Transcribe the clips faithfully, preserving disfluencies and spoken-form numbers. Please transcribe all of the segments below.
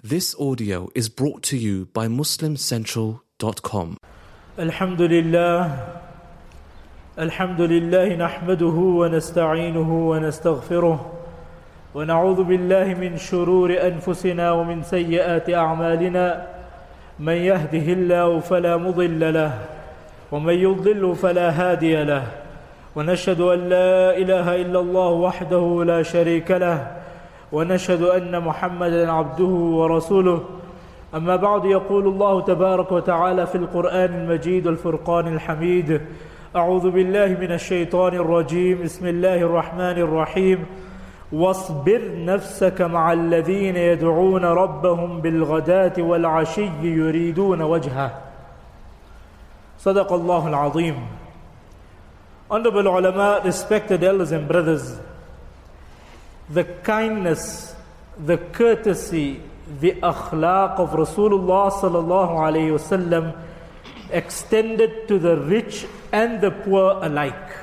This audio is brought to you by muslim central dot com. Alhamdulillah. Alhamdulillah nahmaduhu wa nasta'inuhu wa nastaghfiruh wa na'udhu billahi min shururi anfusina wa min sayyiati a'malina man yahdihillahu fala mudilla lahu wa man yudlilhu fala hadiya lahu wa nashhadu an la ilaha illa Allah wahdahu la sharika lahu ونشهد أن محمدا عبده ورسوله أما بعد يقول الله تبارك وتعالى في القرآن المجيد والفرقان الحميد أعوذ بالله من الشيطان الرجيم بسم الله الرحمن الرحيم واصبر نفسك مع الذين يدعون ربهم بالغداة والعشي يريدون وجهه صدق الله العظيم. Honorable ulama, respected elders and brothers, the kindness, the courtesy, the akhlaq of Rasulullah sallallahu alayhi wasallam extended to the rich and the poor alike.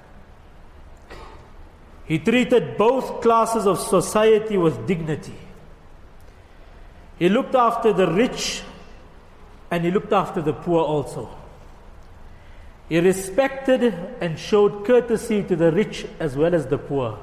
He treated both classes of society with dignity. He looked after the rich and he looked after the poor also. He respected and showed courtesy to the rich as well as the poor.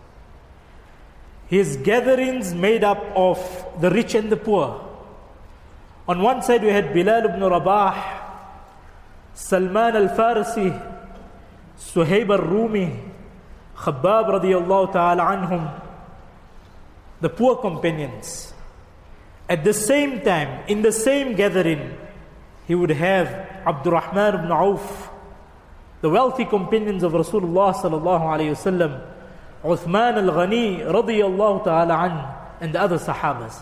His gatherings made up of the rich and the poor. On one side we had Bilal ibn Rabah, Salman al-Farsi, Suhaib al-Rumi, Khabbab radiyallahu ta'ala anhum, the poor companions. At the same time, in the same gathering, he would have Abdurrahman ibn Auf, the wealthy companions of Rasulullah sallallahu alayhi wasallam, Uthman al-Ghani radiyallahu ta'ala an, and the other Sahabas.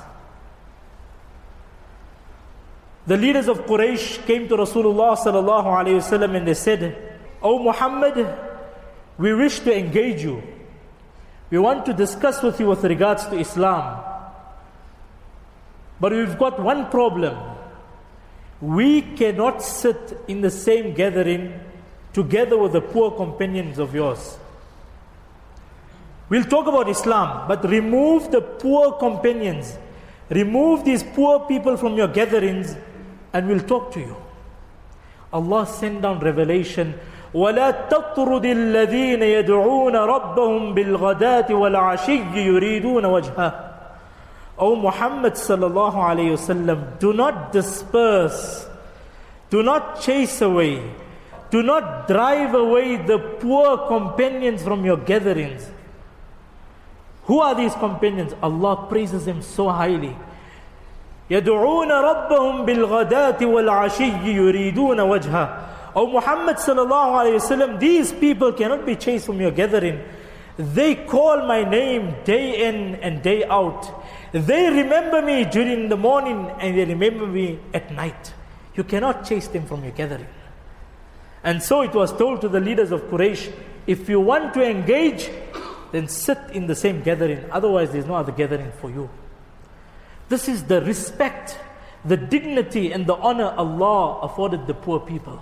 The leaders of Quraysh came to Rasulullah sallallahu alayhi wasallam and they said, "O Muhammad, we wish to engage you. We want to discuss with you with regards to Islam. But we've got one problem. We cannot sit in the same gathering together with the poor companions of yours. We'll talk about Islam, but remove the poor companions. Remove these poor people from your gatherings and we'll talk to you." Allah sent down revelation, وَلَا تَطْرُدِ الَّذِينَ يَدْعُونَ رَبَّهُمْ بِالْغَدَاةِ وَالْعَشِيِّ يُرِيدُونَ وَجْهَهُ. O Muhammad sallallahu alayhi wasallam, do not disperse, do not chase away, do not drive away the poor companions from your gatherings. Who are these companions? Allah praises them so highly. يَدْعُونَ رَبَّهُمْ بِالْغَدَاةِ وَالْعَشِيِّ يُرِيدُونَ وَجْهَهُ. O Muhammad sallallahu alayhi wasallam, these people cannot be chased from your gathering. They call my name day in and day out. They remember me during the morning and they remember me at night. You cannot chase them from your gathering. And so it was told to the leaders of Quraysh, if you want to engage, then sit in the same gathering. Otherwise, there's no other gathering for you. This is the respect, the dignity and the honor Allah afforded the poor people.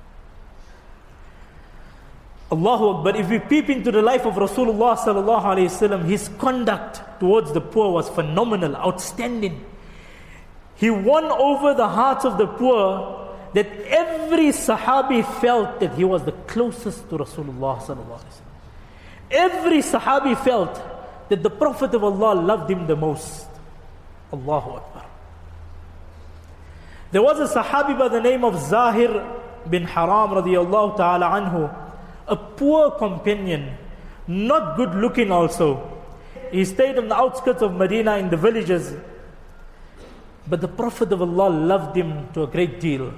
Allahu Akbar. If we peep into the life of Rasulullah sallallahu alayhi wasallam, his conduct towards the poor was phenomenal, outstanding. He won over the hearts of the poor that every Sahabi felt that he was the closest to Rasulullah sallallahu alayhi wasallam. Every Sahabi felt that the Prophet of Allah loved him the most. Allahu Akbar. There was a Sahabi by the name of Zahir bin Haram radiyallahu ta'ala anhu, a poor companion, not good looking also. He stayed on the outskirts of Medina in the villages. But the Prophet of Allah loved him to a great deal.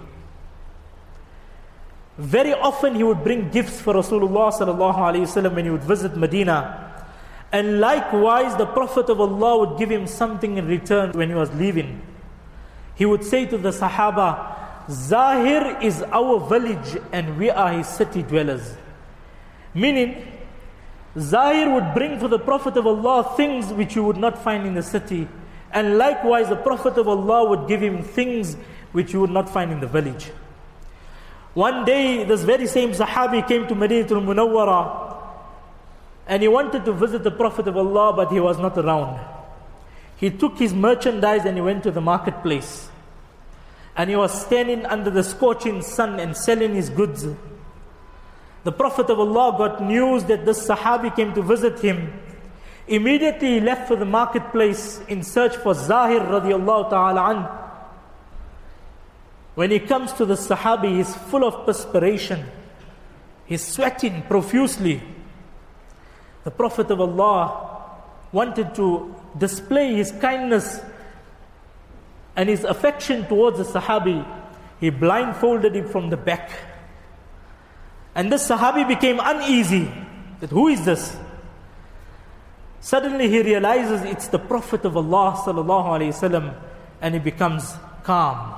Very often he would bring gifts for Rasulullah sallallahu alayhi wasallam when he would visit Medina. And likewise the Prophet of Allah would give him something in return when he was leaving. He would say to the Sahaba, "Zahir is our village and we are his city dwellers." Meaning, Zahir would bring for the Prophet of Allah things which you would not find in the city. And likewise the Prophet of Allah would give him things which you would not find in the village. One day, this very same Sahabi came to Madinatul Munawwara and he wanted to visit the Prophet of Allah, but he was not around. he took his merchandise and he went to the marketplace. And he was standing under the scorching sun and selling his goods. The Prophet of Allah got news that this Sahabi came to visit him. Immediately he left for the marketplace in search for Zahir radiallahu ta'ala an. When he comes to the Sahabi, he's full of perspiration. He's sweating profusely. The Prophet of Allah wanted to display his kindness and his affection towards the Sahabi. He blindfolded him from the back. And this Sahabi became uneasy. That who is this? Suddenly he realizes it's the Prophet of Allah sallallahu alaihi wasallam, and he becomes calm.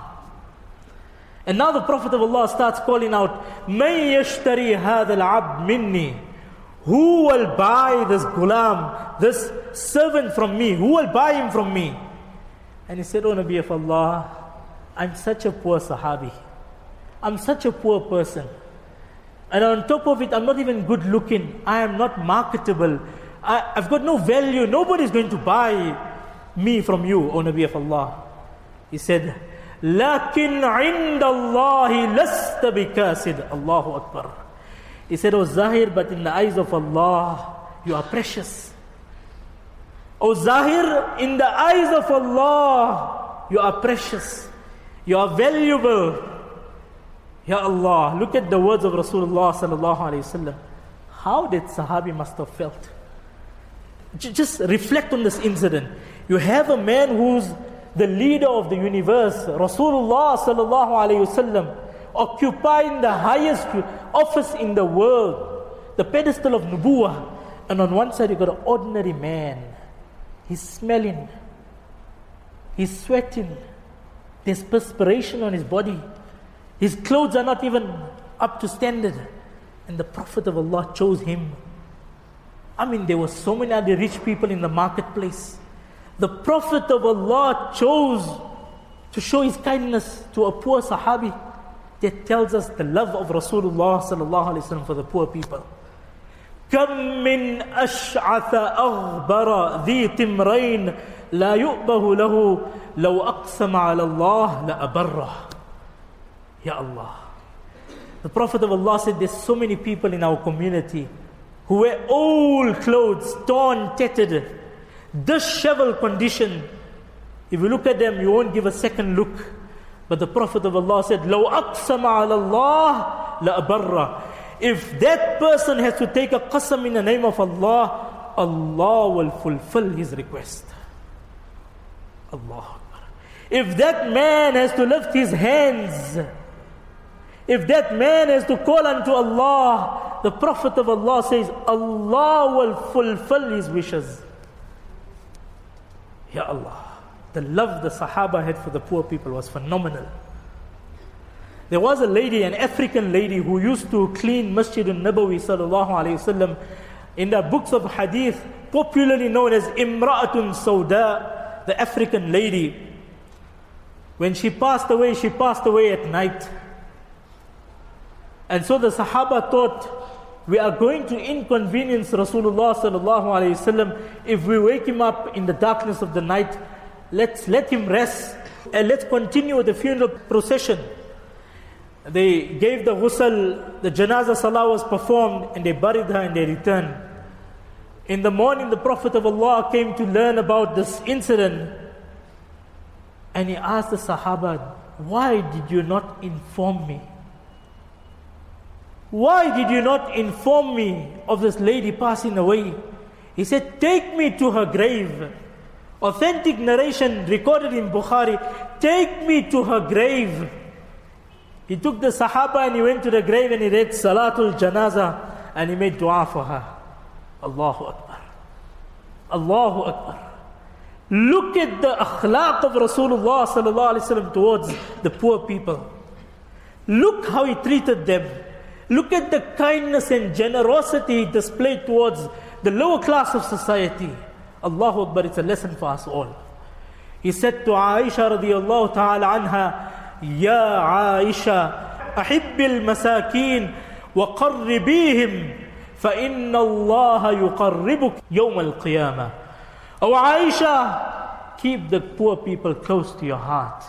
And now the Prophet of Allah starts calling out, "Man yashtari hadha al-abd minni?" Who will buy this gulam, this servant from me? Who will buy him from me? And he said, "Oh Nabi of Allah, I'm such a poor Sahabi. I'm such a poor person. And on top of it, I'm not even good looking. I am not marketable. I, I've got no value. Nobody's going to buy me from you, O Nabi of Allah." He said, "Lakin عند الله لست بكاسد." Allahu Akbar. He said, "O Zahir, but in the eyes of Allah, you are precious. O Zahir, in the eyes of Allah, you are precious. You are valuable." Ya Allah, look at the words of Rasulullah sallallahu alaihi wasallam. How did Sahabi must have felt? Just reflect on this incident. You have a man who's the leader of the universe, Rasulullah sallallahu alaihi wasallam, occupying the highest office in the world, the pedestal of Nubuwah. And on one side you got an ordinary man. He's smelling. He's sweating. There's perspiration on his body. His clothes are not even up to standard. And the Prophet of Allah chose him. I mean, there were so many other rich people in the marketplace. The Prophet of Allah chose to show his kindness to a poor Sahabi. That tells us the love of Rasulullah sallallahu alaihi wasallam for the poor people. كم من أشعث أغبر ذي تمرين لا يؤبه له لو أقسم على الله لأبره. Ya Allah. The Prophet of Allah said there's so many people in our community who wear old clothes, torn, tattered, disheveled condition. If you look at them, you won't give a second look. But the Prophet of Allah said, لو أقسم على الله لأبره. If that person has to take a qasam in the name of Allah, Allah will fulfill his request. Allah. If that man has to lift his hands, if that man has to call unto Allah, the Prophet of Allah says, Allah will fulfill his wishes. Ya Allah. The love the Sahaba had for the poor people was phenomenal. There was a lady, an African lady, who used to clean Masjid al-Nabawi sallallahu alayhi wasallam in the books of hadith, popularly known as Imra'atun Sauda, the African lady. When she passed away, she passed away at night. And so the Sahaba thought, we are going to inconvenience Rasulullah sallallahu alayhi wasallam if we wake him up in the darkness of the night. Let's let him rest and let's continue with the funeral procession. They gave the ghusl, the janazah salah was performed, and they buried her and they returned. In the morning, the Prophet of Allah came to learn about this incident, and he asked the Sahaba, why did you not inform me? Why did you not inform me of this lady passing away? He said, take me to her grave. Authentic narration recorded in Bukhari, take me to her grave. He took the Sahaba and he went to the grave and he read Salatul Janazah and he made dua for her. Allahu Akbar. Allahu Akbar. Look at the akhlaq of Rasulullah sallallahu alaihi wasallam towards the poor people. Look how he treated them. Look at the kindness and generosity he displayed towards the lower class of society. Allahu Akbar, it's a lesson for us all. He said to Aisha radiyallahu ta'ala anha, يا عائشة أحب المساكين وقربيهم فإن الله يقربك يوم القيامة. Oh Aisha, keep the poor people close to your heart.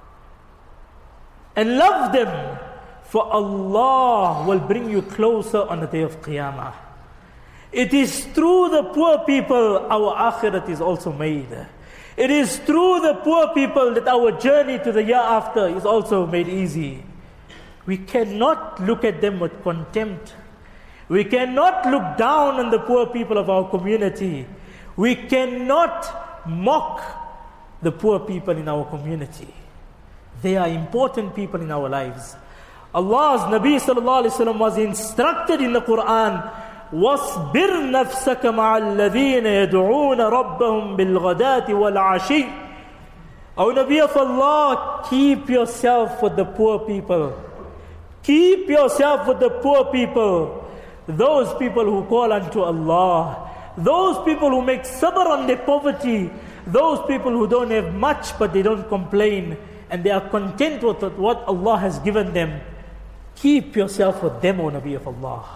And love them, for Allah will bring you closer on the day of Qiyamah. It is through the poor people our akhirat is also made. It is through the poor people that our journey to the year after is also made easy. We cannot look at them with contempt. We cannot look down on the poor people of our community. We cannot mock the poor people in our community. They are important people in our lives. Allah's Nabi sallallahu alaihi wasallam was instructed in the Quran, وَاصْبِرْ نَفْسَكَ مَعَ الَّذِينَ يَدْعُونَ رَبَّهُمْ بِالْغَدَاةِ وَالْعَشِيِّ. O Nabi of Allah, keep yourself with the poor people. Keep yourself with the poor people. Those people who call unto Allah. Those people who make sabr on their poverty. Those people who don't have much but they don't complain. And they are content with what Allah has given them. Keep yourself with them, O Nabi of Allah.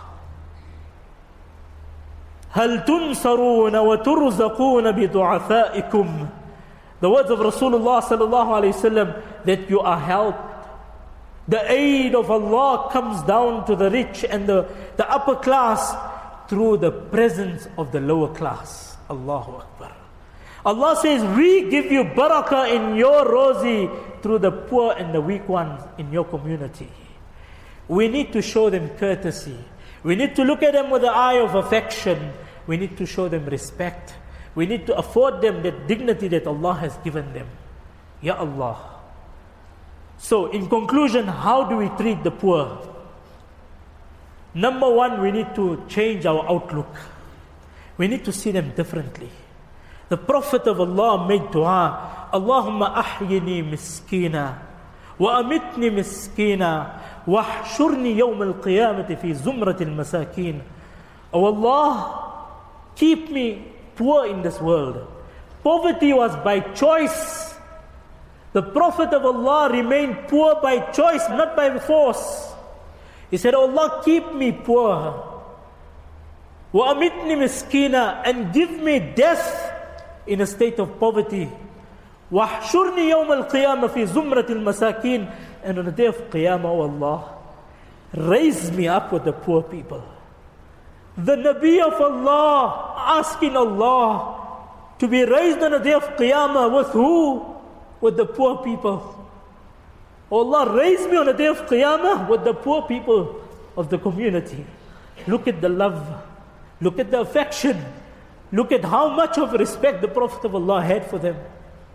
هَلْ تُنْصَرُونَ وَتُرْزَقُونَ بِضُعَفَائِكُمْ. The words of Rasulullah sallallahu alayhi wasallam, that you are helped. The aid of Allah comes down to the rich and the, the upper class through the presence of the lower class. Allahu Akbar. Allah says, we give you barakah in your rosy through the poor and the weak ones in your community. We need to show them courtesy. We need to look at them with the eye of affection. We need to show them respect. We need to afford them that dignity that Allah has given them. Ya Allah. So, in conclusion, how do we treat the poor? Number one, we need to change our outlook. We need to see them differently. The Prophet of Allah made dua, Allahumma ahyini miskina, wa amitni miskina, wa ahshurni yawm al-qiyamati fi zumrat al-masakin. Oh Allah, keep me poor in this world. Poverty was by choice. The Prophet of Allah remained poor by choice, not by force. He said, oh Allah, keep me poor. Wa amitni miskina, and give me death in a state of poverty. Wahshurni yawm al-qiyamah fi zumrat al-masakin. And on the day of Qiyamah, oh Allah, raise me up with the poor people. The Nabi of Allah asking Allah to be raised on the day of Qiyamah with who? With the poor people. Oh Allah, raise me on the day of Qiyamah with the poor people of the community. Look at the love. Look at the affection. Look at how much of respect the Prophet of Allah had for them.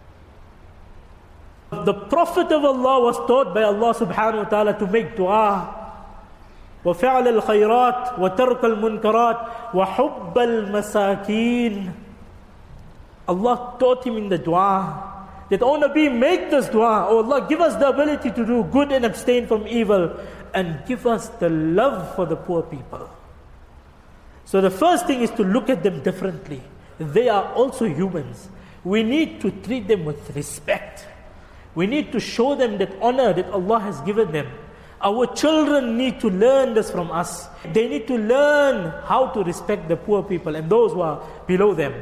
The Prophet of Allah was taught by Allah subhanahu wa ta'ala to make dua. وَفَعْلَ الْخَيْرَاتِ وَتَرْكَ الْمُنْكَرَاتِ وَحُبَّ الْمَسَاكِينَ. Allah taught him in the dua that, oh Nabi, make this dua. Oh Allah, give us the ability to do good and abstain from evil, and give us the love for the poor people. So the first thing is to look at them differently. They are also humans. We need to treat them with respect. We need to show them that honor that Allah has given them. Our children need to learn this from us. They need to learn how to respect the poor people and those who are below them.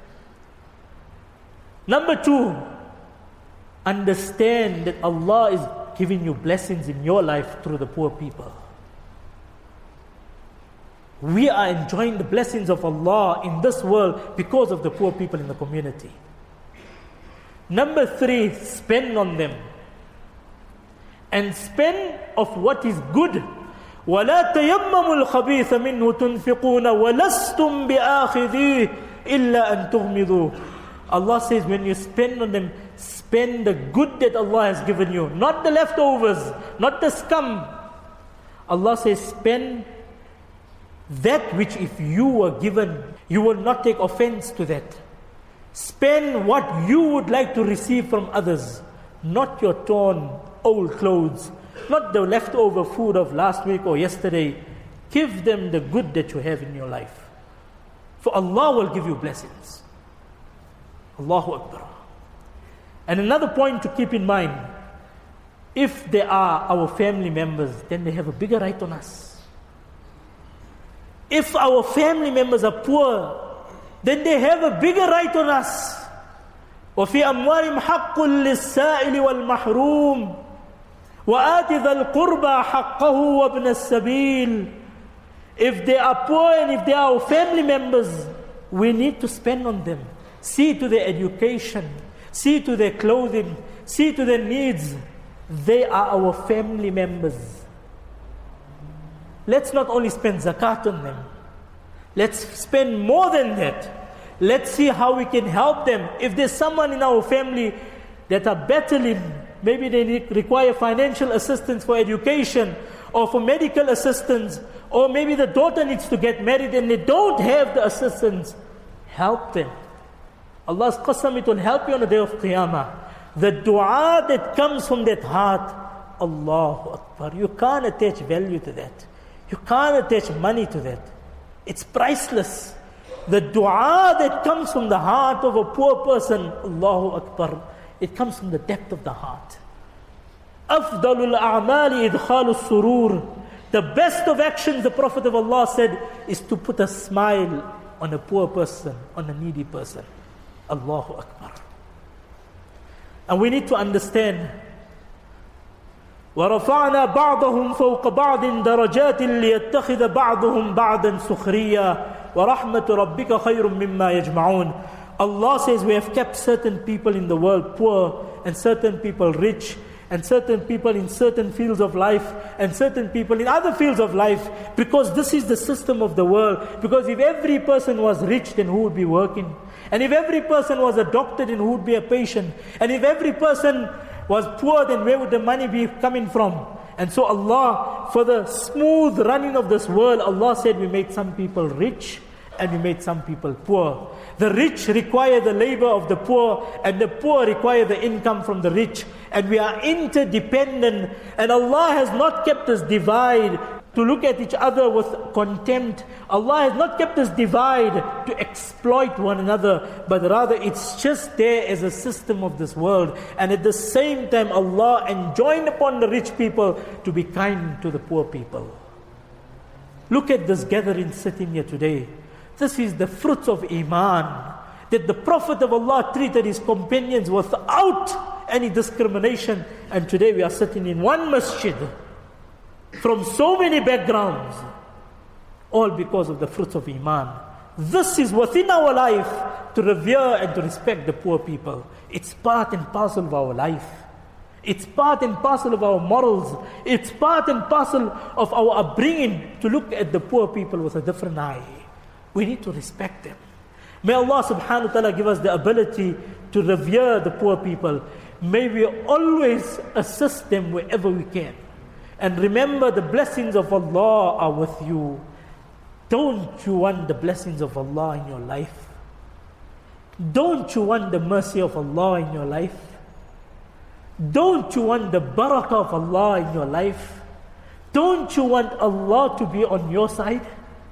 Number two, understand that Allah is giving you blessings in your life through the poor people. We are enjoying the blessings of Allah in this world because of the poor people in the community. Number three, spend on them. And spend of what is good. وَلَا تَيَمَّمُوا الْخَبِيثَ مِنْهُ تُنْفِقُونَ وَلَسْتُمْ بِآخِذِيهِ إِلَّا أَن تُغْمِضُوا. Allah says, when you spend on them, spend the good that Allah has given you, not the leftovers, not the scum. Allah says, spend that which if you were given, you will not take offense to that. Spend what you would like to receive from others, not your torn old clothes, not the leftover food of last week or yesterday. Give them the good that you have in your life. For Allah will give you blessings. Allahu Akbar. And another point to keep in mind, if they are our family members, then they have a bigger right on us. If our family members are poor, then they have a bigger right on us. وفي أموالهم حق للسائل والمحروم وآت ذا القربى حقه وابن السبيل. If they are poor and if they are our family members, we need to spend on them. See to their education, see to their clothing, see to their needs. They are our family members. Let's not only spend zakat on them. Let's spend more than that. Let's see how we can help them. If there's someone in our family that are battling, maybe they require financial assistance for education or for medical assistance, or maybe the daughter needs to get married and they don't have the assistance, help them. Allah's qasam, it will help you on the day of Qiyamah. The dua that comes from that heart, Allahu Akbar. You can't attach value to that. You can't attach money to that. It's priceless. The dua that comes from the heart of a poor person, Allahu Akbar, it comes from the depth of the heart. أفضل الأعمال إدخال السرور. The best of actions, the Prophet of Allah said, is to put a smile on a poor person, on a needy person. Allahu Akbar. And we need to understand, وَرَفَعْنَا بَعْضَهُمْ فَوْقَ بَعْضٍ دَرَجَاتٍ لِيَتَّخِذَ بَعْضُهُمْ بَعْضًا سُخْرِيًّا وَرَحْمَةُ رَبِّكَ خَيْرٌ مِمَّا يَجْمَعُونَ. Allah says we have kept certain people in the world poor and certain people rich, and certain people in certain fields of life and certain people in other fields of life, because this is the system of the world. Because if every person was rich, then who would be working? And if every person was a doctor, then who would be a patient? And if every person was poor, then where would the money be coming from? And so Allah, for the smooth running of this world, Allah said we made some people rich and we made some people poor. The rich require the labor of the poor, and the poor require the income from the rich. And we are interdependent, and Allah has not kept us divide to look at each other with contempt. Allah has not kept us divide to exploit one another, but rather it's just there as a system of this world. And at the same time, Allah enjoined upon the rich people to be kind to the poor people. Look at this gathering sitting here today. This is the fruits of Iman, that the Prophet of Allah treated his companions without any discrimination. And today we are sitting in one masjid from so many backgrounds, all because of the fruits of Iman. This is within our life, to revere and to respect the poor people. It's part and parcel of our life. It's part and parcel of our morals. It's part and parcel of our upbringing to look at the poor people with a different eye. We need to respect them. May Allah subhanahu wa ta'ala give us the ability to revere the poor people. May we always assist them wherever we can. And remember, the blessings of Allah are with you. Don't you want the blessings of Allah in your life? Don't you want the mercy of Allah in your life? Don't you want the barakah of Allah in your life? Don't you want Allah to be on your side?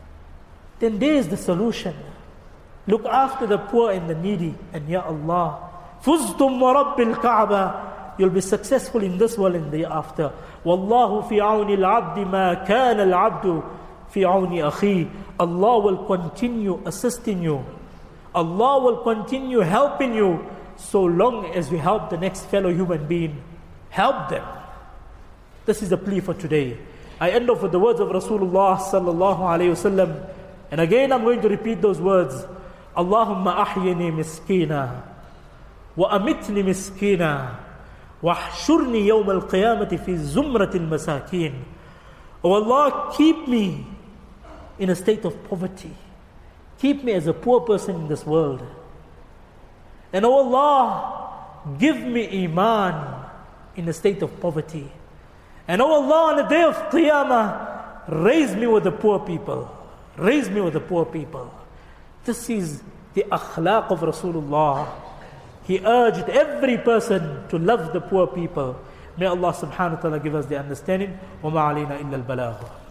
Then there is the solution. Look after the poor and the needy, and Ya Allah, فُزْتُمْ وَرَبِّ الْكَعْبَةِ, you'll be successful in this world and the after. وَاللَّهُ فِي عَوْنِ الْعَبْدِ مَا كَانَ الْعَبْدُ فِي عَوْنِ أَخِيهِ. Allah will continue assisting you. Allah will continue helping you, so long as we help the next fellow human being. Help them. This is the plea for today. I end off with the words of Rasulullah sallallahu alayhi wasallam. And again, I'm going to repeat those words. Allahumma ahyini miskina, wa amitni miskina, wa ahshurni yawm al-qiyamati fi zumrat al-masakin. Oh Allah, keep me in a state of poverty. Keep me as a poor person in this world. And oh Allah, give me iman in a state of poverty. And oh Allah, on the day of Qiyamah, raise me with the poor people. Raise me with the poor people. This is the akhlaq of Rasulullah. He urged every person to love the poor people. May Allah subhanahu wa ta'ala give us the understanding. وَمَا عَلَيْنَا إِلَّا الْبَلَاغُ.